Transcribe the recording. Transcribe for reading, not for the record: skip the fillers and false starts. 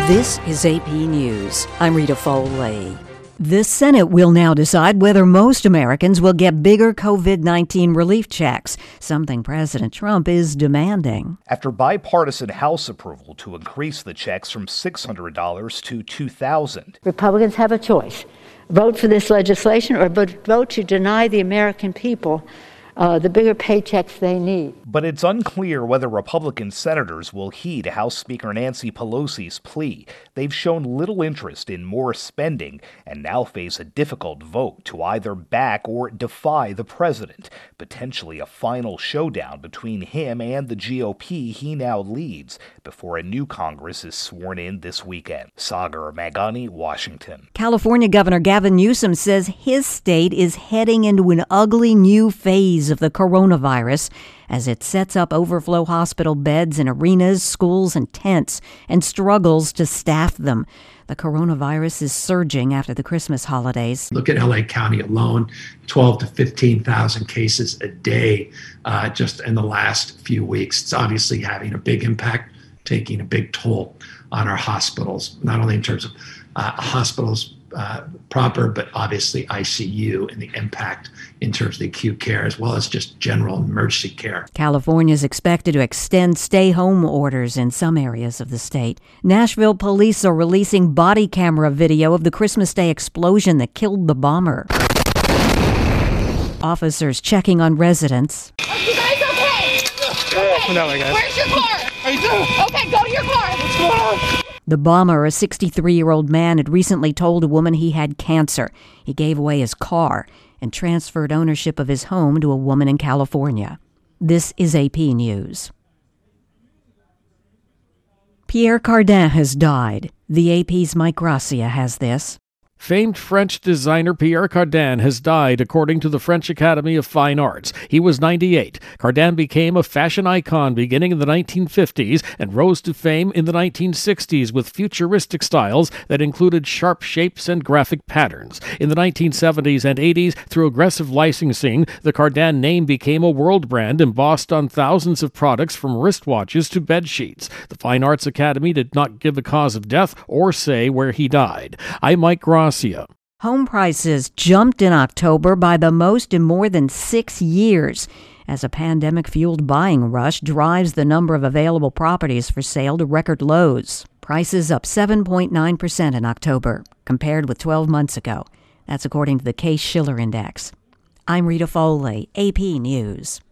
This is AP News. I'm Rita Foley. The Senate will now decide whether most Americans will get bigger COVID-19 relief checks, something President Trump is demanding. After bipartisan House approval to increase the checks from $600 to $2,000. Republicans have a choice. Vote for this legislation or vote to deny the American people the bigger paychecks they need. But it's unclear whether Republican senators will heed House Speaker Nancy Pelosi's plea. They've shown little interest in more spending and now face a difficult vote to either back or defy the president, potentially a final showdown between him and the GOP he now leads before a new Congress is sworn in this weekend. Sagar Meghani, Washington. California Governor Gavin Newsom says his state is heading into an ugly new phase of the coronavirus as it sets up overflow hospital beds in arenas, schools, and tents and struggles to staff them. The coronavirus is surging after the Christmas holidays. Look at LA County alone, 12 to 15,000 cases a day just in the last few weeks. It's obviously having a big impact, taking a big toll on our hospitals, not only in terms of hospitals proper, but obviously ICU and the impact in terms of the acute care as well as just general emergency care. California is expected to extend stay-home orders in some areas of the state. Nashville police are releasing body camera video of the Christmas Day explosion that killed the bomber. Officers checking on residents. Are you guys okay? No, guys. Where's your car? Okay, go to your car. What's going on? The bomber, a 63-year-old man, had recently told a woman he had cancer. He gave away his car and transferred ownership of his home to a woman in California. This is AP News. Pierre Cardin has died. The AP's Mike Gracia has this. Famed French designer Pierre Cardin has died, according to the French Academy of Fine Arts. He was 98. Cardin became a fashion icon beginning in the 1950s and rose to fame in the 1960s with futuristic styles that included sharp shapes and graphic patterns. In the 1970s and 80s, through aggressive licensing, the Cardin name became a world brand embossed on thousands of products from wristwatches to bed sheets. The Fine Arts Academy did not give the cause of death or say where he died. I'm Mike Gracia. Home prices jumped in October by the most in more than 6 years as a pandemic-fueled buying rush drives the number of available properties for sale to record lows. Prices up 7.9% in October, compared with 12 months ago. That's according to the Case-Shiller Index. I'm Rita Foley, AP News.